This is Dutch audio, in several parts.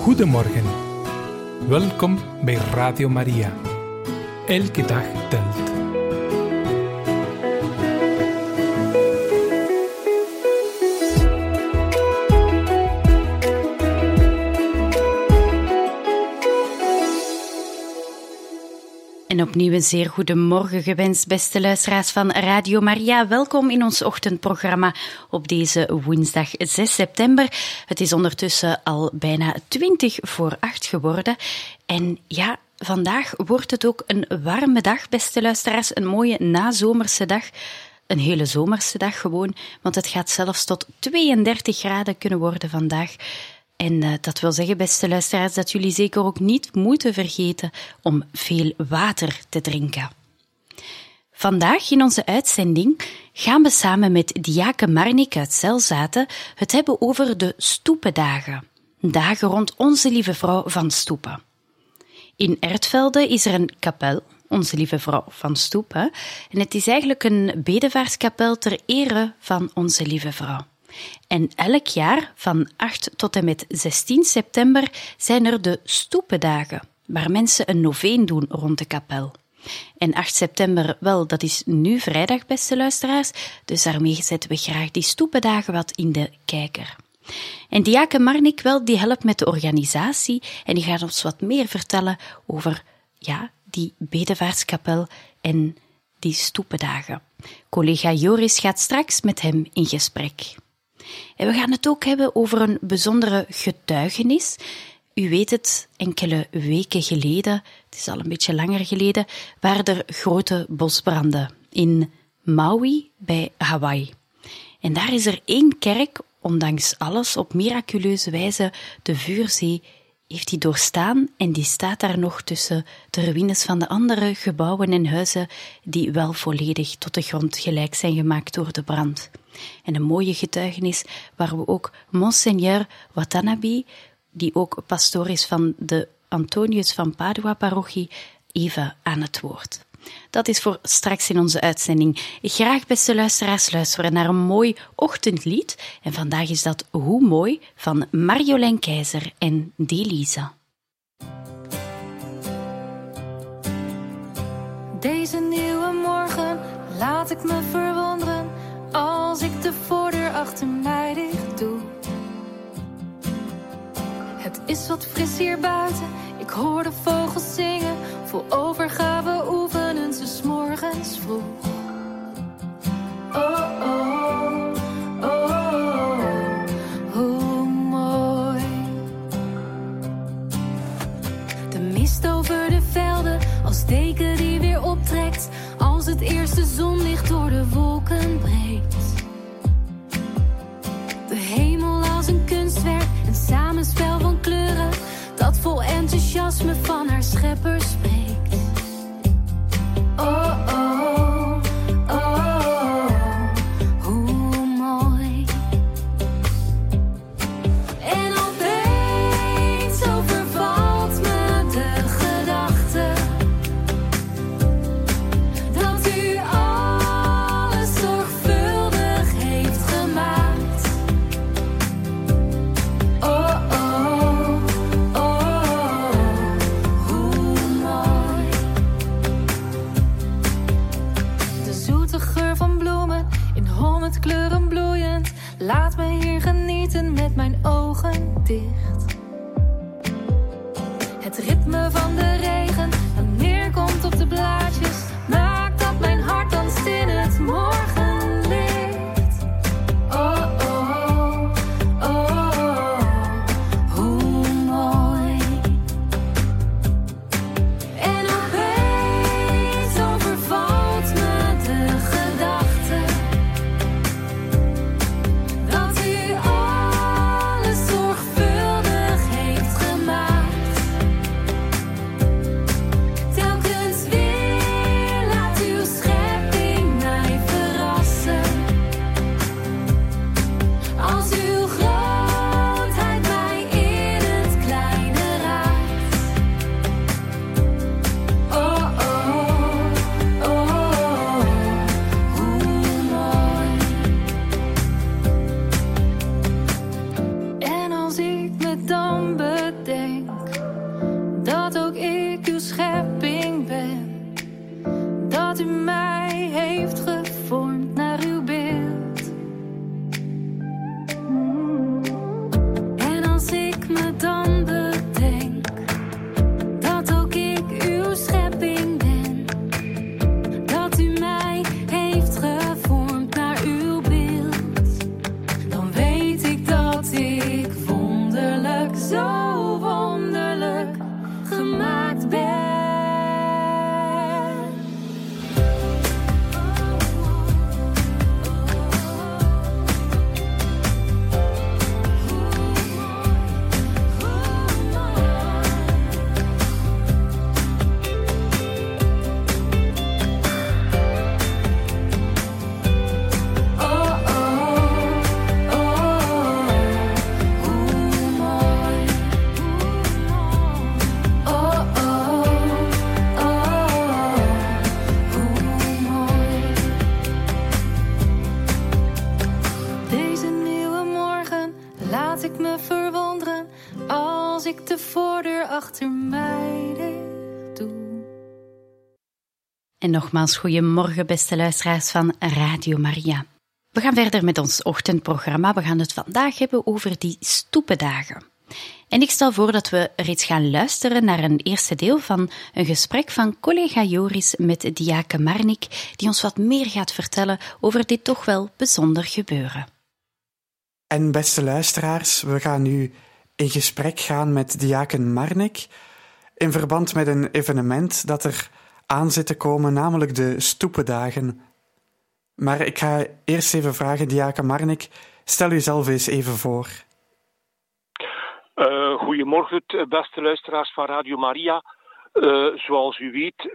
Goedemorgen. Welkom bij Radio Maria. Elke dag telt. En opnieuw een zeer goede morgen gewenst, beste luisteraars van Radio Maria. Welkom in ons ochtendprogramma op deze woensdag 6 september. Het is ondertussen al bijna 7:20 geworden. En ja, vandaag wordt het ook een warme dag, beste luisteraars. Een mooie nazomerse dag. Een hele zomerse dag gewoon, want het gaat zelfs tot 32 graden kunnen worden vandaag. En dat wil zeggen, beste luisteraars, dat jullie zeker ook niet moeten vergeten om veel water te drinken. Vandaag in onze uitzending gaan we samen met diaken Marnik uit Zelzaten het hebben over de stoependagen. Dagen rond Onze Lieve Vrouw van Stoepen. In Ertvelde is er een kapel, Onze Lieve Vrouw van Stoepen. En het is eigenlijk een bedevaartskapel ter ere van Onze Lieve Vrouw. En elk jaar, van 8 tot en met 16 september, zijn er de stoependagen, waar mensen een noveen doen rond de kapel. En 8 september, wel, dat is nu vrijdag, beste luisteraars, dus daarmee zetten we graag die stoependagen wat in de kijker. En diaken Marnik, wel, die helpt met de organisatie en die gaat ons wat meer vertellen over, ja, die bedevaartskapel en die stoependagen. Collega Joris gaat straks met hem in gesprek. En we gaan het ook hebben over een bijzondere getuigenis. U weet het, enkele weken geleden, het is al een beetje langer geleden, waren er grote bosbranden in Maui bij Hawaii. En daar is er 1 kerk, ondanks alles, op miraculeuze wijze de vuurzee heeft die doorstaan en die staat daar nog tussen de ruïnes van de andere gebouwen en huizen die wel volledig tot de grond gelijk zijn gemaakt door de brand. En een mooie getuigenis waar we ook Monseigneur Watanabe, die ook pastoor is van de Antonius van Padua parochie, even aan het woord. Dat is voor straks in onze uitzending. Graag, beste luisteraars, luisteren naar een mooi ochtendlied. En vandaag is dat Hoe Mooi van Marjolein Keizer en Delisa. Deze nieuwe morgen laat ik me verwonderen als ik de voordeur achter mij dicht doe. Het is wat fris hier buiten, ik hoor de vogels zingen. Vol overgave oefenen ze 's morgens vroeg. Oh, oh, oh, oh, hoe mooi. De mist over de velden, als deken die weer optrekt. Als het eerste zonlicht door de wolken breekt. De hemel als een kunstwerk, een samenspel van kleuren. Dat vol enthousiasme van haar schepper spreekt. Oh, oh, laat ik me verwonderen als ik de voordeur achter mij dicht doe. En nogmaals, goedemorgen beste luisteraars van Radio Maria. We gaan verder met ons ochtendprogramma. We gaan het vandaag hebben over die stoependagen. En ik stel voor dat we reeds gaan luisteren naar een eerste deel van een gesprek van collega Joris met diaken Marnik, die ons wat meer gaat vertellen over dit toch wel bijzonder gebeuren. En beste luisteraars, we gaan nu in gesprek gaan met diaken Marnik in verband met een evenement dat er aan zit te komen, namelijk de stoependagen. Maar ik ga eerst even vragen, diaken Marnik, stel u zelf eens even voor. Goedemorgen, beste luisteraars van Radio Maria. Zoals u weet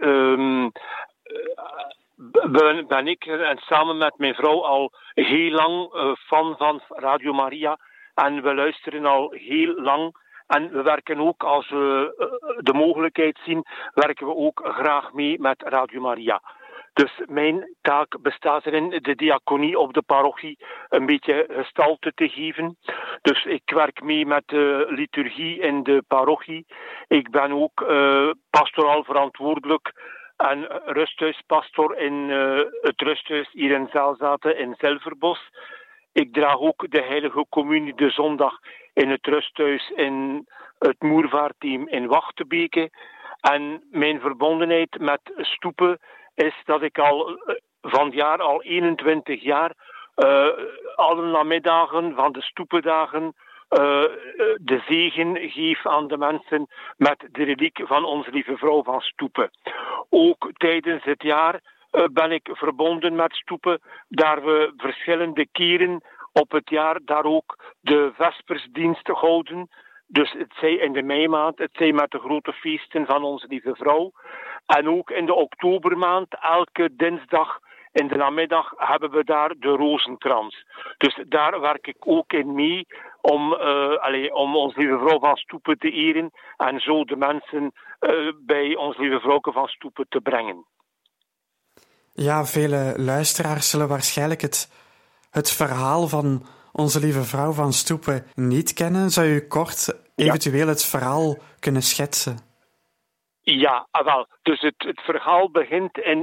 ben ik en samen met mijn vrouw al heel lang fan van Radio Maria. En we luisteren al heel lang. En we werken ook, als we de mogelijkheid zien, werken we ook graag mee met Radio Maria. Dus mijn taak bestaat erin de diaconie op de parochie een beetje gestalte te geven. Dus ik werk mee met de liturgie in de parochie. Ik ben ook pastoraal verantwoordelijk en rusthuispastor in het rusthuis hier in Zelzaten in Zilverbos. Ik draag ook de heilige communie de zondag in het rusthuis in het Moervaartteam in Wachtebeke. En mijn verbondenheid met stoepen is dat ik van het jaar al 21 jaar alle namiddagen van de stoependagen de zegen geef aan de mensen met de reliek van onze lieve vrouw van Stoepen. Ook tijdens het jaar ben ik verbonden met stoepen, daar we verschillende keren op het jaar daar ook de vespersdienst houden. Dus het zij in de meimaand, het zij met de grote feesten van onze lieve vrouw. En ook in de oktobermaand, elke dinsdag in de namiddag, hebben we daar de rozenkrans. Dus daar werk ik ook in mee om onze lieve vrouw van Stoepen te eren en zo de mensen bij onze lieve vrouwke van Stoepen te brengen. Ja, vele luisteraars zullen waarschijnlijk het verhaal van onze lieve vrouw van Stoepen niet kennen. Zou u kort eventueel het verhaal kunnen schetsen? Ja, wel. Dus het verhaal begint in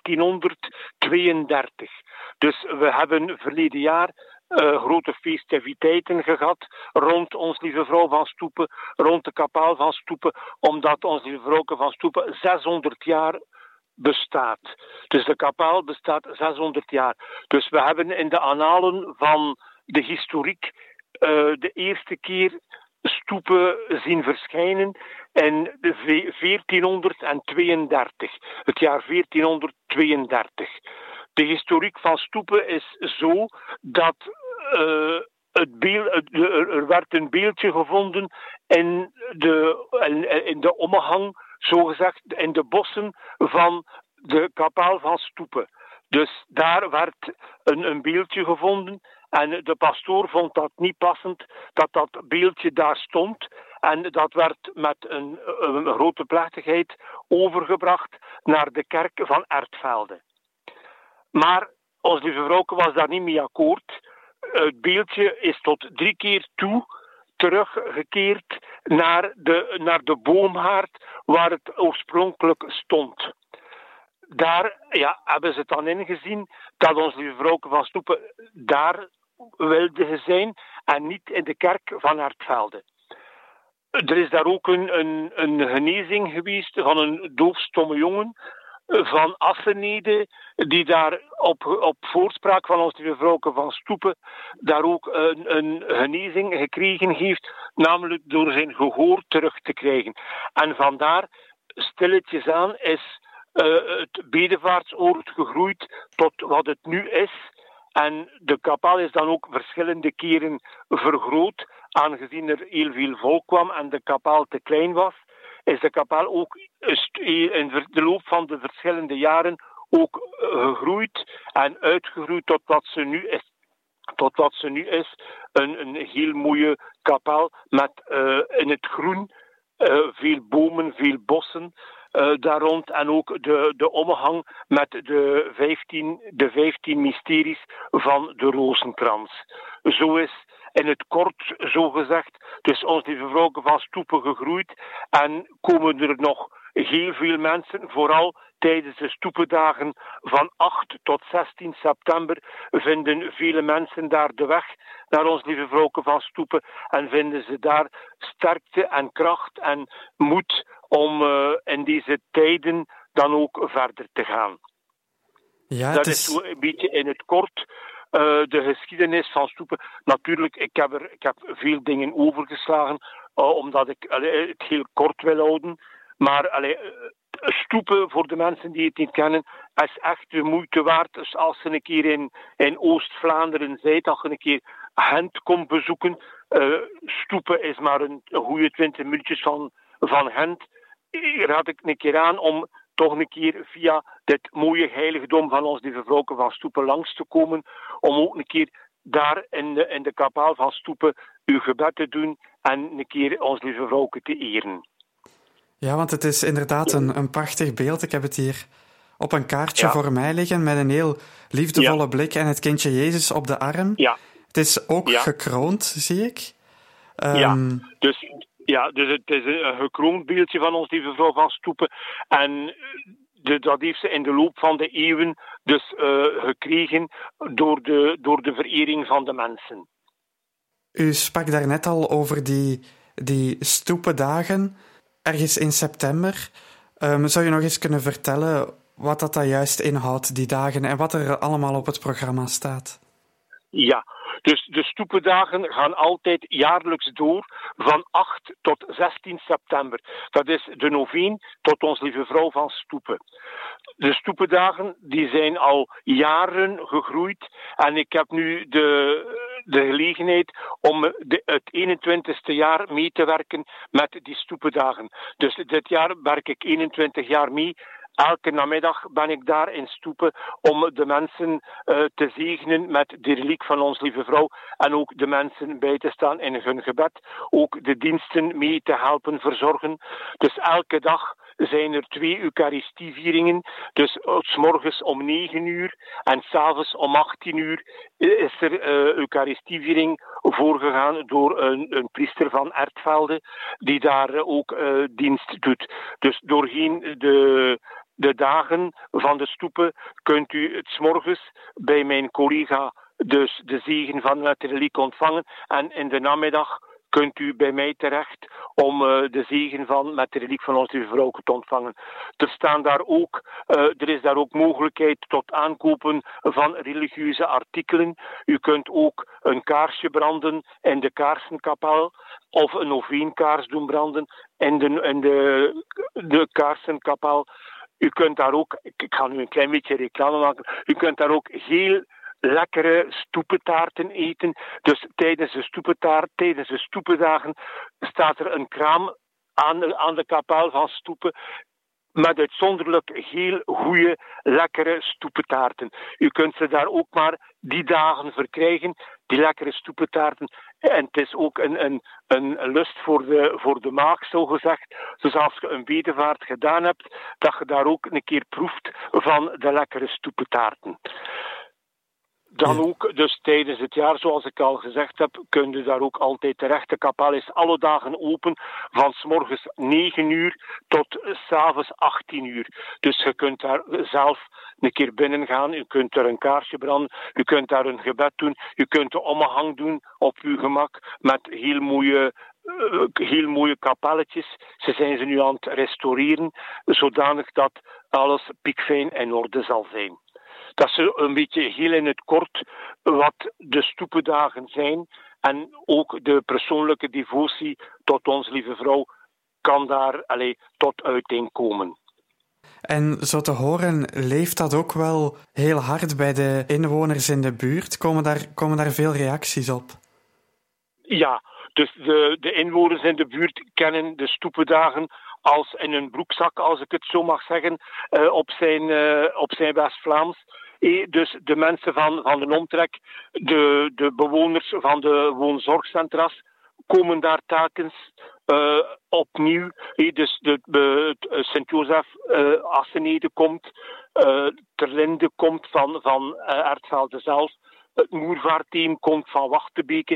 1432. Dus we hebben verleden jaar grote festiviteiten gehad rond ons lieve vrouw van Stoepen, rond de kapaal van Stoepen, omdat ons lieve vrouwke van Stoepen 600 jaar bestaat. Dus de kapaal bestaat 600 jaar. Dus we hebben in de annalen van de historiek de eerste keer stoepen zien verschijnen in 1432. Het jaar 1432. De historiek van stoepen is zo dat er werd een beeldje gevonden in de omhang, zogezegd in de bossen van de kapaal van Stoepen. Dus daar werd een beeldje gevonden en de pastoor vond dat niet passend dat dat beeldje daar stond. En dat werd met een grote plechtigheid overgebracht naar de kerk van Ertvelde. Maar onze lieve vrouwke was daar niet mee akkoord. Het beeldje is tot 3 keer toe teruggekeerd naar de boomhaard waar het oorspronkelijk stond. Daar hebben ze het dan ingezien dat onze lieve vrouwke van Stoepen daar wilde zijn en niet in de kerk van Ertvelde. Er is daar ook een genezing geweest van een doofstomme jongen van Assenede, die daar op voorspraak van onze lieve vrouwke van Stoepen daar ook een genezing gekregen heeft, namelijk door zijn gehoor terug te krijgen. En vandaar, stilletjes aan, is het bedevaartsoord gegroeid tot wat het nu is. En de kapaal is dan ook verschillende keren vergroot, aangezien er heel veel volk kwam en de kapaal te klein was. Is de kapaal ook in de loop van de verschillende jaren ook gegroeid en uitgegroeid tot wat ze nu is. Een heel mooie kapaal met in het groen veel bomen, veel bossen daar rond. En ook de omhang met de 15 mysteries van de rozenkrans. Zo is in het kort zo gezegd. Dus ons lieve vrouwke van Stoepen gegroeid. En komen er nog heel veel mensen, vooral tijdens de stoependagen van 8 tot 16 september, vinden vele mensen daar de weg naar ons lieve vrouwke van Stoepen en vinden ze daar sterkte en kracht en moed om in deze tijden dan ook verder te gaan. Ja, dat is zo een beetje in het kort de geschiedenis van Stoepen. Natuurlijk, ik heb veel dingen overgeslagen, omdat ik het heel kort wil houden. Maar Stoepen, voor de mensen die het niet kennen, is echt de moeite waard. Dus als je een keer in Oost-Vlaanderen zijt, dat je een keer Gent komt bezoeken. Stoepen is maar een goede 20 minuutjes van Gent. Hier had ik een keer aan om toch een keer via dit mooie heiligdom van ons lieve vrouwke van Stoepen langs te komen, om ook een keer daar in de kapaal van Stoepen uw gebed te doen en een keer ons lieve vrouwke te eren. Ja, want het is inderdaad een prachtig beeld. Ik heb het hier op een kaartje voor mij liggen met een heel liefdevolle blik en het kindje Jezus op de arm. Ja. Het is ook gekroond, zie ik. Dus het is een gekroond beeldje van ons lieve vrouw van Stoepen. En dat heeft ze in de loop van de eeuwen dus gekregen door de verering van de mensen. U sprak daarnet al over die stoependagen, ergens in september. Zou je nog eens kunnen vertellen wat dat juist inhoudt, die dagen, en wat er allemaal op het programma staat? Ja, dus de stoependagen gaan altijd jaarlijks door van 8 tot 16 september. Dat is de noveen tot ons lieve vrouw van Stoepen. De stoependagen die zijn al jaren gegroeid en ik heb nu de gelegenheid om het 21ste jaar mee te werken met die stoependagen. Dus dit jaar werk ik 21 jaar mee. Elke namiddag ben ik daar in Stoepen om de mensen te zegenen met de reliek van ons lieve vrouw en ook de mensen bij te staan in hun gebed. Ook de diensten mee te helpen verzorgen. Dus elke dag zijn er 2 Eucharistievieringen. Dus 's morgens om 9 uur en 's avonds om 18 uur is er Eucharistieviering voorgegaan door een priester van Ertvelde die daar ook dienst doet. Dus doorheen de dagen van de stoepen kunt u het 's morgens bij mijn collega dus de zegen van het reliek ontvangen en in de namiddag kunt u bij mij terecht om de zegen van met de reliek van onze lieve vrouwke te ontvangen. Er is daar ook mogelijkheid tot aankopen van religieuze artikelen. U kunt ook een kaarsje branden in de kaarsenkapel of een noveenkaars doen branden in de kaarsenkapel. U kunt daar ook, ik ga nu een klein beetje reclame maken, u kunt daar ook heel lekkere stoepentaarten eten. Dus tijdens de stoependagen staat er een kraam aan de kapaal van Stoepen met uitzonderlijk heel goede, lekkere stoepentaarten. U kunt ze daar ook maar die dagen verkrijgen, die lekkere stoepentaarten. En het is ook een lust voor de maag, zo gezegd. Dus als je een bedevaart gedaan hebt, dat je daar ook een keer proeft van de lekkere stoepentaarten. Dan ook, dus tijdens het jaar, zoals ik al gezegd heb, kun je daar ook altijd terecht. De kapel is alle dagen open, van 's morgens 9 uur tot 's avonds 18 uur. Dus je kunt daar zelf een keer binnen gaan, u kunt daar een kaarsje branden, u kunt daar een gebed doen, u kunt de omhang doen op uw gemak met heel mooie kapelletjes. Ze zijn nu aan het restaureren, zodanig dat alles piekfijn in orde zal zijn. Dat is een beetje heel in het kort wat de stoependagen zijn. En ook de persoonlijke devotie tot onze lieve vrouw kan daar tot uiting komen. En zo te horen leeft dat ook wel heel hard bij de inwoners in de buurt. Komen daar veel reacties op? Ja, dus de inwoners in de buurt kennen de stoependagen als in een broekzak, als ik het zo mag zeggen, op zijn West-Vlaams. Dus de mensen van de omtrek, de bewoners van de woonzorgcentra's, komen daar telkens opnieuw. Dus Sint-Jozef Assenede komt, Terlinde komt van Ertvelde zelf, het Moervaartteam komt van Wachtebeke.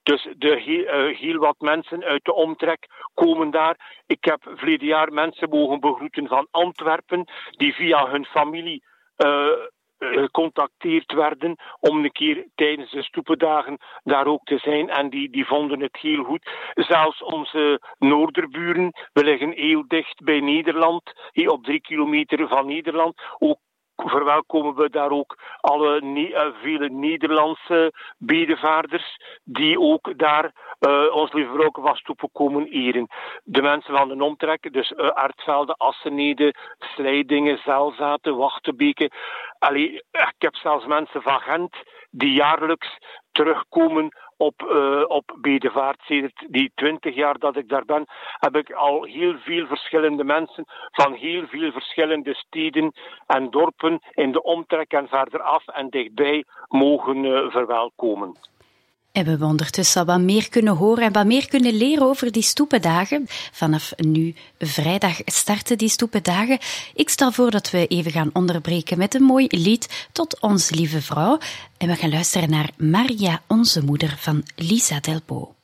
Dus heel wat mensen uit de omtrek komen daar. Ik heb verleden jaar mensen mogen begroeten van Antwerpen, die via hun familie gecontacteerd werden om een keer tijdens de stoependagen daar ook te zijn, en die vonden het heel goed. Zelfs onze noorderburen, we liggen heel dicht bij Nederland, hier op 3 kilometer van Nederland, ook verwelkomen we daar ook vele Nederlandse bedevaarders die ook daar ons Lieve Vrouwke van Stoepen komen eren. De mensen van de omtrek, dus Artvelde, Assenede, Slijdingen, Zelzaten, Wachtebeke. Ik heb zelfs mensen van Gent die jaarlijks terugkomen op bedevaart. Sedert die 20 jaar dat ik daar ben, heb ik al heel veel verschillende mensen van heel veel verschillende steden en dorpen in de omtrek en verder af en dichtbij mogen verwelkomen. En we hebben ondertussen al wat meer kunnen horen en wat meer kunnen leren over die stoependagen. Vanaf nu vrijdag starten die stoependagen. Ik stel voor dat we even gaan onderbreken met een mooi lied tot Onze Lieve Vrouw. En we gaan luisteren naar Maria, onze moeder van Lisa Delpo.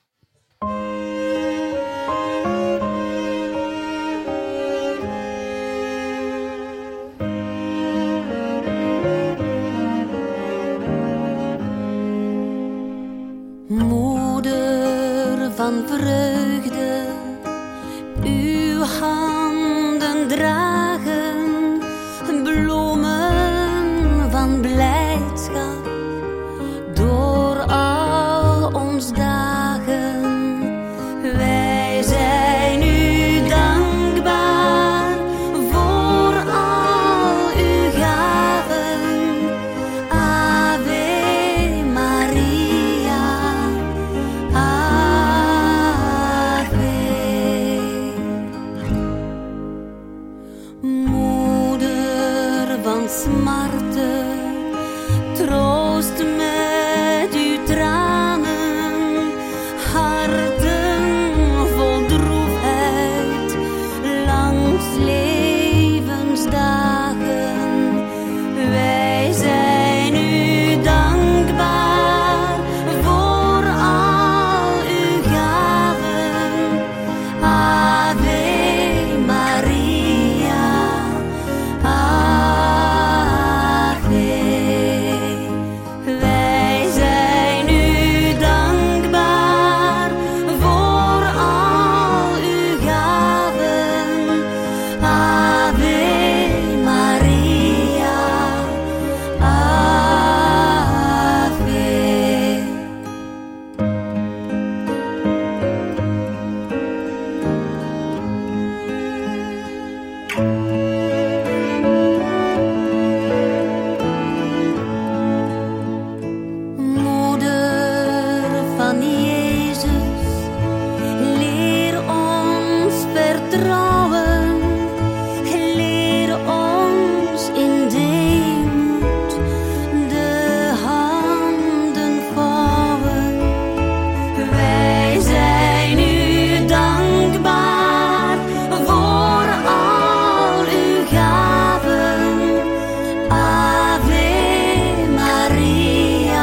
Moeder van vreugde, uw handen dragen bloemen van blijdschap door al ons dagen. Wij zijn u dankbaar voor al uw gaven. Ave Maria, Ave. Moeder van smarte, troost met uw tranen, harten vol droefheid langs levensdagen. Wij zijn u dankbaar voor al uw gaven. Ave Maria, Ave. Wij zijn u dankbaar voor al uw gaven. Ave Maria, Ave. Moeder van Jezus, leer ons vertrouwen, leer ons in deemoed de handen vouwen. Wij zijn u dankbaar voor al uw gaven. Ave Maria,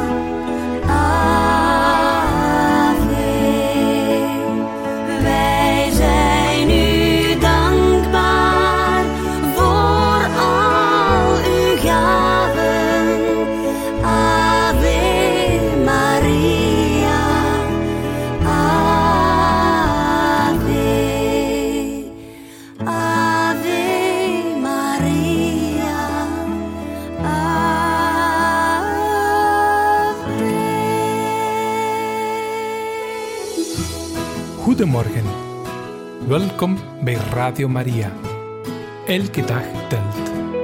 Ave. Wij zijn u dankbaar voor al uw gaven. Ave Maria, Ave. Ave Maria, Ave. Goedemorgen. Welkom bij Radio Maria. Elke dag telt.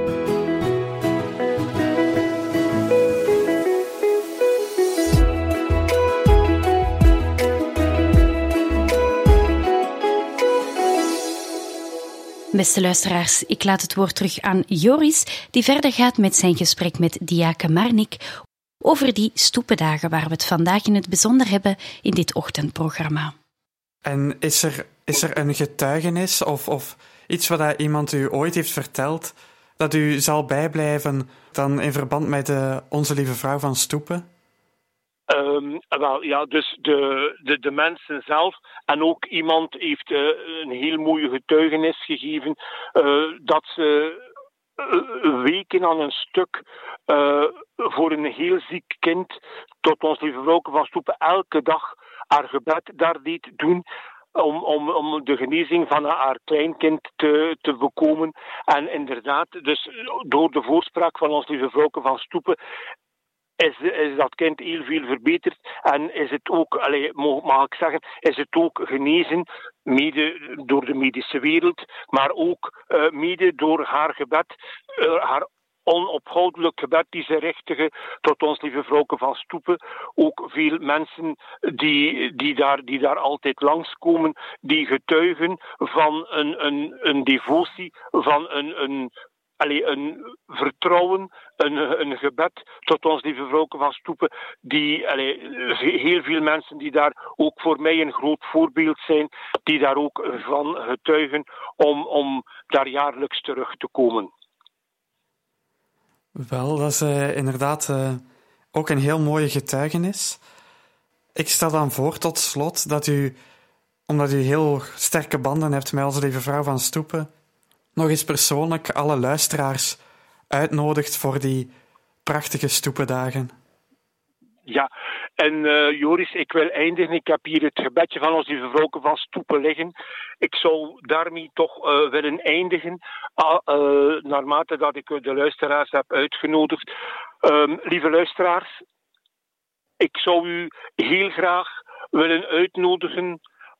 Beste luisteraars, ik laat het woord terug aan Joris, die verder gaat met zijn gesprek met diaken Marnik over die stoependagen waar we het vandaag in het bijzonder hebben in dit ochtendprogramma. En is er een getuigenis of iets wat iemand u ooit heeft verteld dat u zal bijblijven dan in verband met Onze Lieve Vrouw van Stoepen? Dus de mensen zelf. En ook iemand heeft een heel mooie getuigenis gegeven dat ze weken aan een stuk voor een heel ziek kind tot ons lieve vrouwke van Stoepen elke dag haar gebed daar deed doen om de genezing van haar kleinkind te bekomen. En inderdaad, dus door de voorspraak van ons lieve vrouwke van Stoepen is dat kind heel veel verbeterd en is het ook, mag ik zeggen, is het ook genezen, mede door de medische wereld, maar ook mede door haar gebed, haar onophoudelijk gebed die ze richtte tot ons lieve vrouwke van Stoepen. Ook veel mensen die daar altijd langskomen, die getuigen van een devotie, van een vertrouwen, een gebed tot ons lieve vrouwke van Stoepen, die heel veel mensen die daar ook voor mij een groot voorbeeld zijn, die daar ook van getuigen om daar jaarlijks terug te komen. Wel, dat is inderdaad ook een heel mooie getuigenis. Ik stel dan voor tot slot dat u, omdat u heel sterke banden hebt met onze lieve vrouw van Stoepen, nog eens persoonlijk alle luisteraars uitnodigt voor die prachtige Stoependagen. Ja, en Joris, ik wil eindigen. Ik heb hier het gebedje van ons lieve vrouwke van Stoepen liggen. Ik zou daarmee toch willen eindigen, naarmate dat ik de luisteraars heb uitgenodigd. Lieve luisteraars, ik zou u heel graag willen uitnodigen,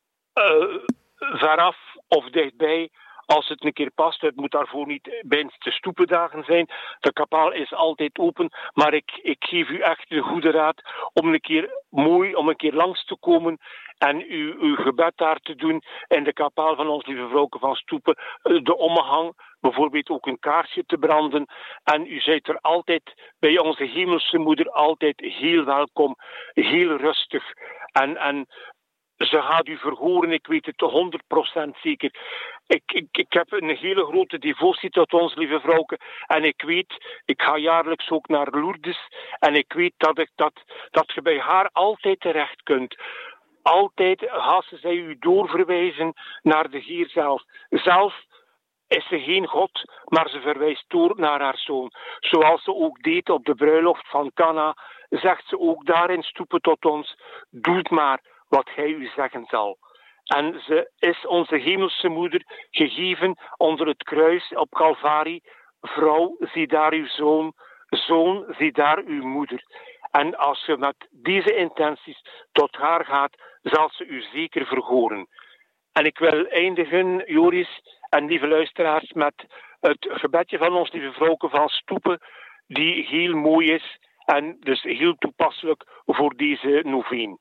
veraf of dichtbij, als het een keer past. Het moet daarvoor niet bij de Stoependagen zijn. De kapaal is altijd open, maar ik geef u echt de goede raad om een keer langs te komen en uw gebed daar te doen in de kapaal van ons lieve vrouwke van Stoepen. De omhang, bijvoorbeeld ook een kaarsje te branden. En u zijt er altijd bij onze hemelse moeder altijd heel welkom, heel rustig. En ze gaat u verhoren, ik weet het 100% zeker. Ik heb een hele grote devotie tot ons lieve vrouwke. En ik ga jaarlijks ook naar Lourdes. En ik weet dat je bij haar altijd terecht kunt. Altijd gaat zij u doorverwijzen naar de Heer zelf. Zelf is ze geen God, maar ze verwijst door naar haar zoon. Zoals ze ook deed op de bruiloft van Cana, zegt ze ook daarin Stoepen tot ons: doe maar wat gij u zeggen zal. En ze is onze hemelse moeder gegeven onder het kruis op Calvarie. Vrouw, zie daar uw zoon. Zoon, zie daar uw moeder. En als je met deze intenties tot haar gaat, zal ze u zeker verhoren. En ik wil eindigen, Joris en lieve luisteraars, met het gebedje van ons lieve vrouwke van Stoepen, die heel mooi is en dus heel toepasselijk voor deze noveen.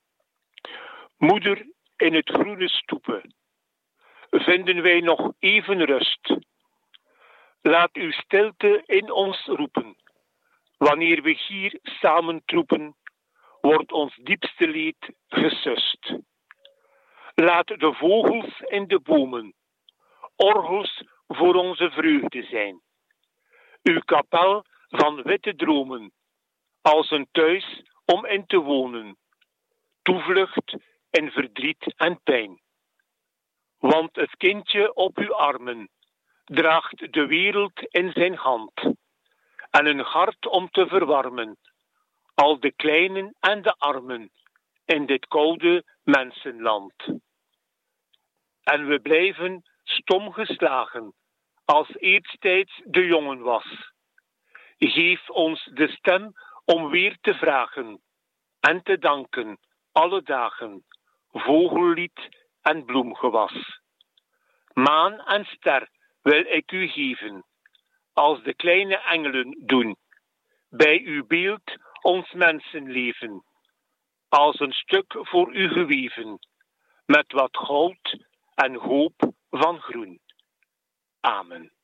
Moeder, in het groene Stoepen vinden wij nog even rust. Laat uw stilte in ons roepen. Wanneer we hier samen troepen, wordt ons diepste leed gesust. Laat de vogels in de bomen orgels voor onze vreugde zijn. Uw kapel van witte dromen, als een thuis om in te wonen. Toevlucht in verdriet en pijn. Want het kindje op uw armen draagt de wereld in zijn hand en een hart om te verwarmen, al de kleinen en de armen in dit koude mensenland. En we blijven stom geslagen, als eertijds de jongen was. Geef ons de stem om weer te vragen en te danken alle dagen, vogellied en bloemgewas. Maan en ster wil ik u geven, als de kleine engelen doen, bij uw beeld ons mensenleven, als een stuk voor u geweven, met wat goud en hoop van groen. Amen.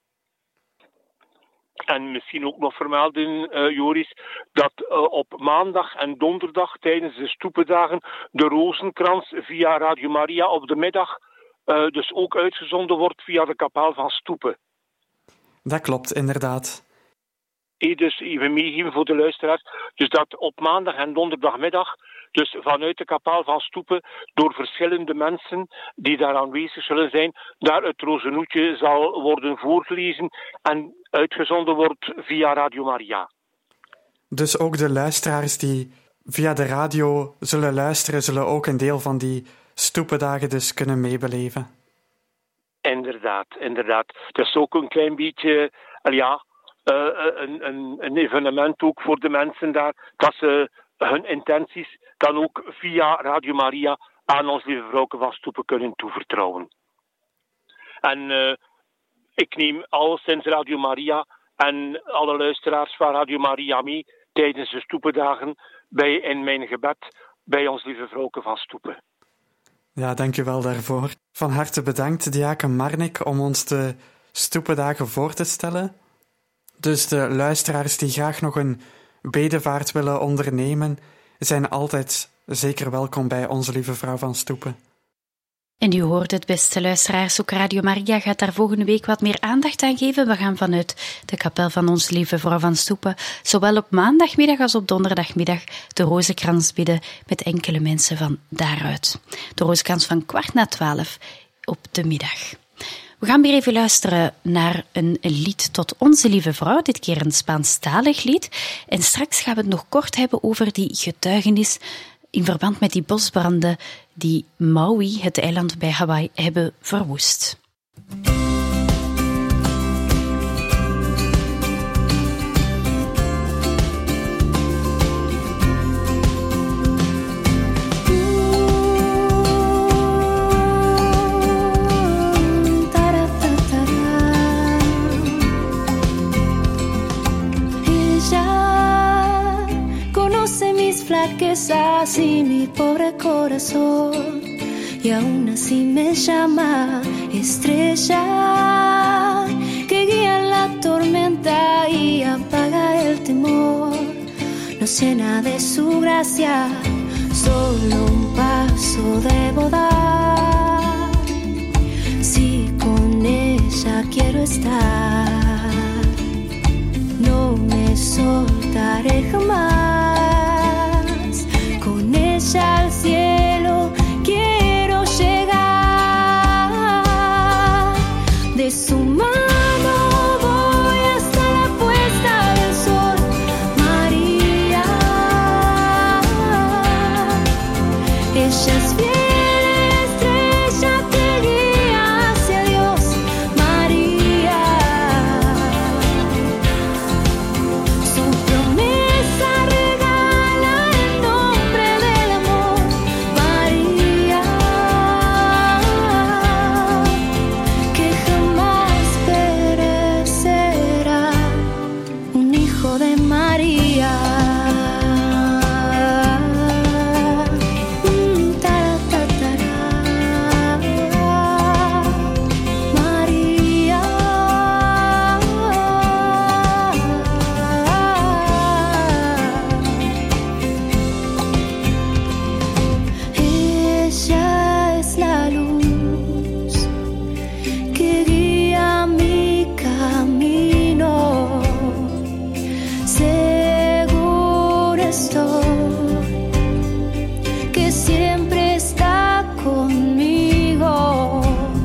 En misschien ook nog vermelden, Joris, dat op maandag en donderdag tijdens de Stoependagen de Rozenkrans via Radio Maria op de middag dus ook uitgezonden wordt via de kapaal van Stoepen. Dat klopt, inderdaad. Dus even meegeven voor de luisteraars. Dus dat op maandag en donderdagmiddag, dus vanuit de kapaal van Stoepen, door verschillende mensen die daar aanwezig zullen zijn, daar het Rozenoetje zal worden voorgelezen en uitgezonden wordt via Radio Maria. Dus ook de luisteraars die via de radio zullen luisteren, zullen ook een deel van die stoependagen dus kunnen meebeleven. Inderdaad. Het is ook een klein beetje, een evenement ook voor de mensen daar, dat ze hun intenties dan ook via Radio Maria aan ons lieve vrouwke van Stoepen kunnen toevertrouwen. En ik neem alleszins Radio Maria en alle luisteraars van Radio Maria mee tijdens de stoependagen in mijn gebed bij ons lieve vrouwke van Stoepen. Ja, dank u wel daarvoor. Van harte bedankt, diaken Marnik, om ons de stoependagen voor te stellen. Dus de luisteraars die graag nog een bedevaart willen ondernemen, zijn altijd zeker welkom bij Onze Lieve Vrouw van Stoepen. En u hoort het, beste luisteraars, ook Radio Maria gaat daar volgende week wat meer aandacht aan geven. We gaan vanuit de kapel van Onze Lieve Vrouw van Stoepen zowel op maandagmiddag als op donderdagmiddag de rozenkrans bidden met enkele mensen van daaruit. De rozenkrans van 11:15 op de middag. We gaan weer even luisteren naar een lied tot Onze Lieve Vrouw, dit keer een Spaanstalig lied. En straks gaan we het nog kort hebben over die getuigenis in verband met die bosbranden die Maui, het eiland bij Hawaii, hebben verwoest. Flaquezas y mi pobre corazón, y aún así me llama estrella que guía la tormenta y apaga el temor. Nos llena de su gracia, solo un paso debo dar. Si con ella quiero estar, no me soltaré jamás. Con ella al cielo quiero llegar. De su mano voy hasta la puesta del sol. María, ella es fiel estrella que guía hacia Dios. María, su promesa regala el nombre del amor. María, que jamás perecerá, un hijo de María. María, ella es la luz que guía mi camino. Seguro estoy que siempre está conmigo.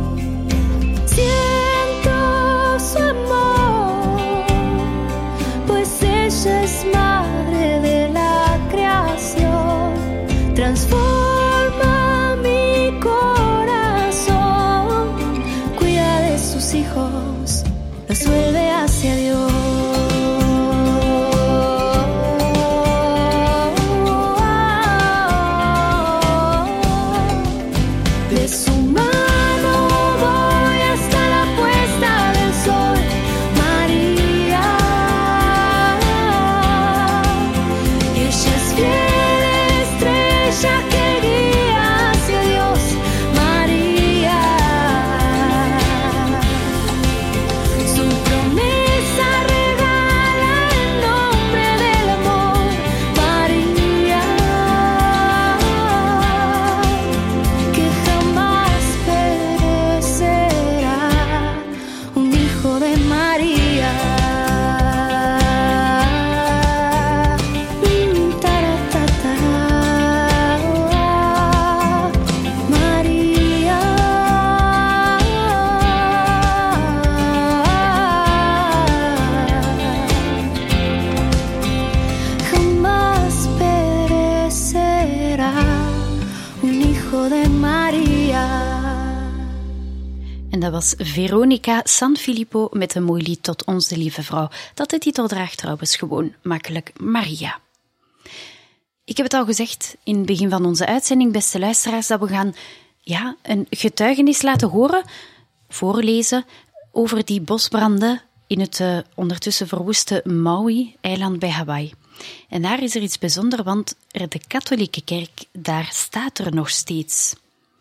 Siento su amor, pues ella es madre de la creación. Transforma mi corazón, cuida de sus hijos, los vuelve hacia Dios. De su mano voy hasta la puesta del sol. María, ella es fiel estrella que guía hacia Dios. María, su promesa regala el nombre del amor. María, que jamás En dat was Veronica Sanfilippo met een mooi lied tot Onze Lieve Vrouw, dat de titel draagt trouwens gewoon makkelijk Maria. Ik heb het al gezegd in het begin van onze uitzending, beste luisteraars, dat we gaan een getuigenis laten horen, voorlezen over die bosbranden in het ondertussen verwoeste Maui-eiland bij Hawaii. En daar is er iets bijzonders, want de katholieke kerk, daar staat er nog steeds.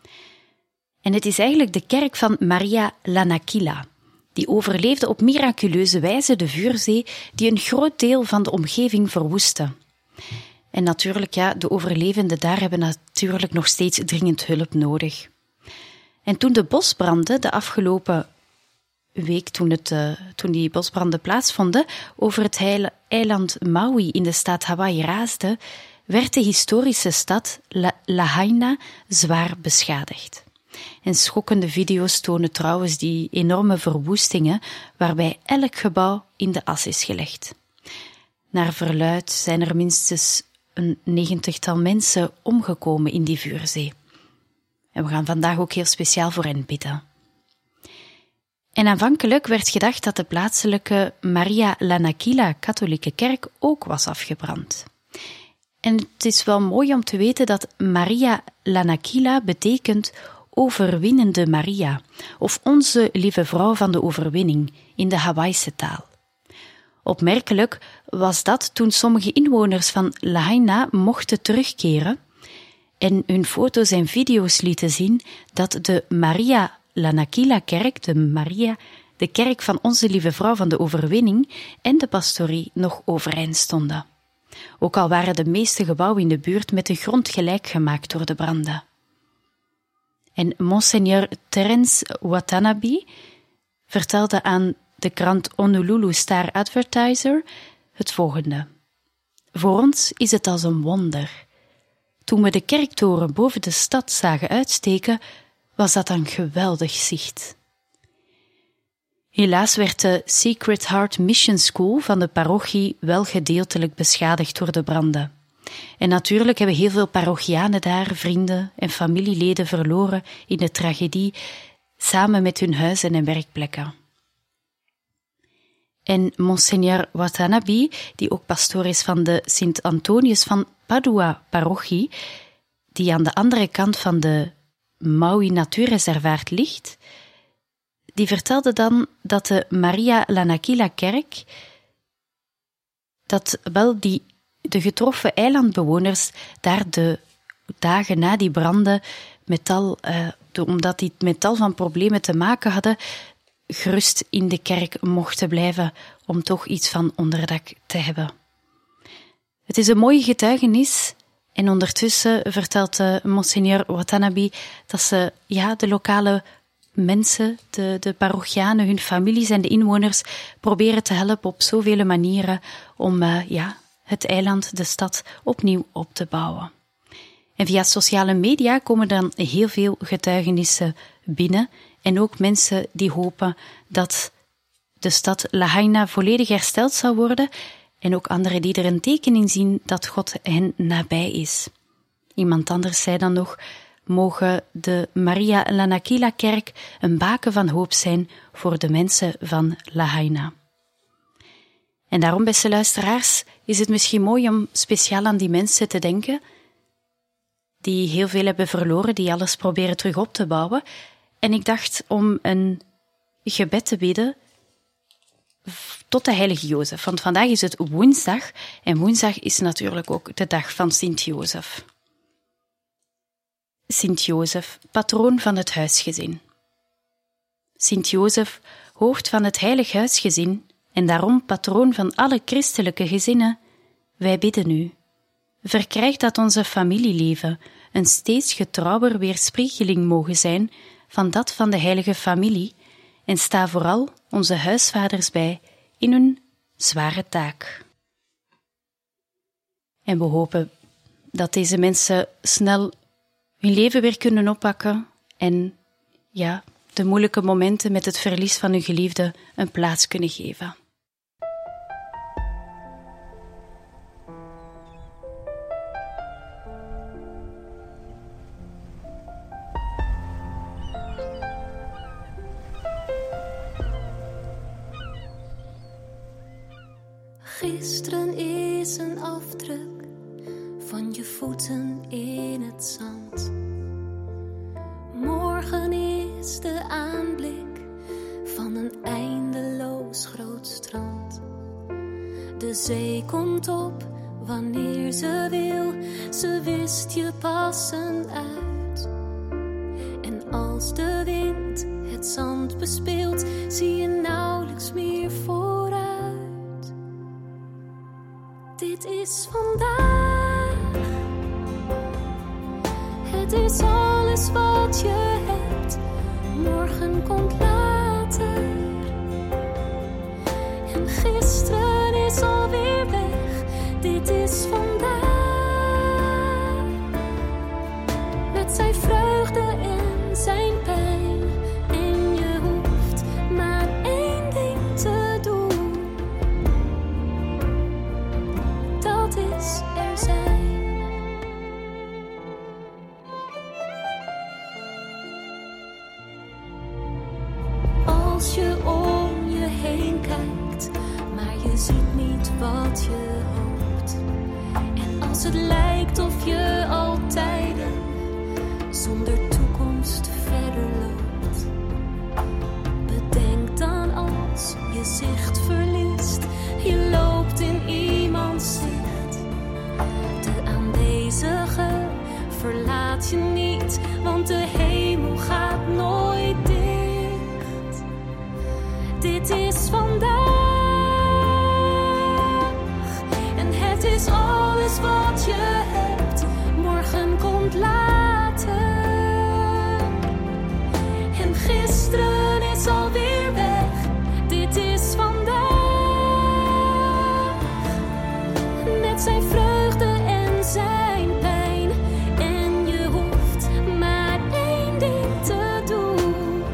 En het is eigenlijk de kerk van Maria Lanakila. Die overleefde op miraculeuze wijze de vuurzee die een groot deel van de omgeving verwoestte. En natuurlijk, de overlevenden daar hebben natuurlijk nog steeds dringend hulp nodig. En toen de bosbranden de afgelopen week, toen die bosbranden plaatsvonden, over het eiland Maui in de staat Hawaii raasden, werd de historische stad Lahaina zwaar beschadigd. En schokkende video's tonen trouwens die enorme verwoestingen, waarbij elk gebouw in de as is gelegd. Naar verluidt zijn er minstens een 90-tal mensen omgekomen in die vuurzee. En we gaan vandaag ook heel speciaal voor hen bidden. En aanvankelijk werd gedacht dat de plaatselijke Maria Lanakila katholieke kerk ook was afgebrand. En het is wel mooi om te weten dat Maria Lanakila betekent overwinnende Maria, of Onze Lieve Vrouw van de Overwinning in de Hawaïse taal. Opmerkelijk was dat toen sommige inwoners van Lahaina mochten terugkeren en hun foto's en video's lieten zien dat de Maria Lanakila-kerk, de kerk van Onze Lieve Vrouw van de Overwinning en de pastorie nog overeind stonden. Ook al waren de meeste gebouwen in de buurt met de grond gelijk gemaakt door de branden. En Monseigneur Terence Watanabe vertelde aan de krant Honolulu Star Advertiser het volgende. Voor ons is het als een wonder. Toen we de kerktoren boven de stad zagen uitsteken, was dat een geweldig zicht. Helaas werd de Sacred Heart Mission School van de parochie wel gedeeltelijk beschadigd door de branden. En natuurlijk hebben heel veel parochianen daar vrienden en familieleden verloren in de tragedie, samen met hun huizen en werkplekken. En Monseigneur Watanabe, die ook pastoor is van de Sint Antonius van Padua-parochie, die aan de andere kant van de Maui Natuurreservaat ligt, die vertelde dan dat de Maria Lanakila-kerk, dat wel de getroffen eilandbewoners daar de dagen na die branden omdat die met tal van problemen te maken hadden, gerust in de kerk mochten blijven om toch iets van onderdak te hebben. Het is een mooie getuigenis en ondertussen vertelt Monseigneur Watanabe dat ze de lokale mensen, de parochianen, hun families en de inwoners proberen te helpen op zoveel manieren om het eiland, de stad, opnieuw op te bouwen. En via sociale media komen dan heel veel getuigenissen binnen en ook mensen die hopen dat de stad Lahaina volledig hersteld zal worden en ook anderen die er een teken in zien dat God hen nabij is. Iemand anders zei dan nog, mogen de Maria Lanakila-kerk een baken van hoop zijn voor de mensen van Lahaina. En daarom, beste luisteraars, is het misschien mooi om speciaal aan die mensen te denken die heel veel hebben verloren, die alles proberen terug op te bouwen. En ik dacht om een gebed te bidden tot de heilige Jozef. Want vandaag is het woensdag en woensdag is natuurlijk ook de dag van Sint Jozef. Sint Jozef, patroon van het huisgezin. Sint Jozef, hoofd van het heilig huisgezin en daarom patroon van alle christelijke gezinnen, wij bidden u. Verkrijg dat onze familieleven een steeds getrouwer weerspiegeling mogen zijn van dat van de heilige familie en sta vooral onze huisvaders bij in hun zware taak. En we hopen dat deze mensen snel hun leven weer kunnen oppakken en de moeilijke momenten met het verlies van hun geliefde een plaats kunnen geven. gisteren is een afdruk van je voeten in het zand. Morgen is de aanblik van een eindeloos groot strand. De zee komt op wanneer ze wil, ze wist je passen uit. En als de wind het zand bespeelt, zie je nauwelijks meer vooruit. Dit is vandaag, het is alles wat je hebt. Morgen komt later en gisteren is alweer weg. Dit is vandaag, met zijn vreugde en zijn pijn. En je hoeft maar één ding te doen, dat is er zijn. Als je om je heen kijkt, maar je ziet niet wat je hoopt. En als het lijkt of je al tijden zonder toekomst verder loopt, bedenk dan als je zicht verliest, je loopt in iemands zicht. De aanwezige verlaat je niet, want de hemel gaat nooit dicht. Dit is vandaag en het is alles wat je hebt. Morgen komt later en gisteren is alweer weg. Dit is vandaag, met zijn vreugde en zijn pijn. En je hoeft maar één ding te doen.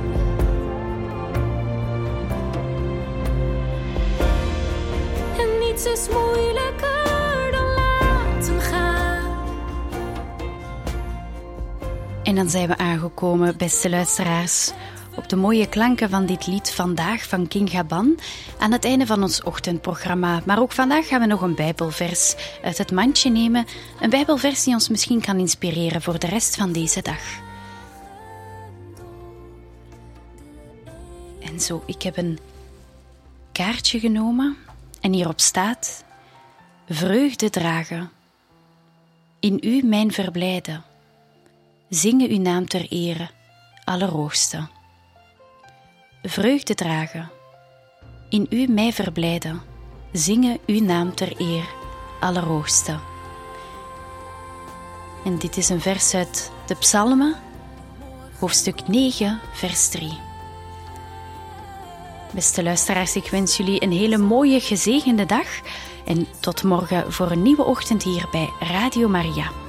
En niets is moeilijker dan laten gaan. En dan zijn we aangekomen, beste luisteraars, op de mooie klanken van dit lied Vandaag van King Gaban aan het einde van ons ochtendprogramma. Maar ook vandaag gaan we nog een bijbelvers uit het mandje nemen. Een bijbelvers die ons misschien kan inspireren voor de rest van deze dag. En zo, ik heb een kaartje genomen en hierop staat: vreugde dragen, in u mijn verblijden, zingen uw naam ter ere, allerhoogste. Vreugde dragen, in u mij verblijden, zingen uw naam ter eer, allerhoogste. En dit is een vers uit de Psalmen, hoofdstuk 9, vers 3. Beste luisteraars, ik wens jullie een hele mooie, gezegende dag en tot morgen voor een nieuwe ochtend hier bij Radio Maria.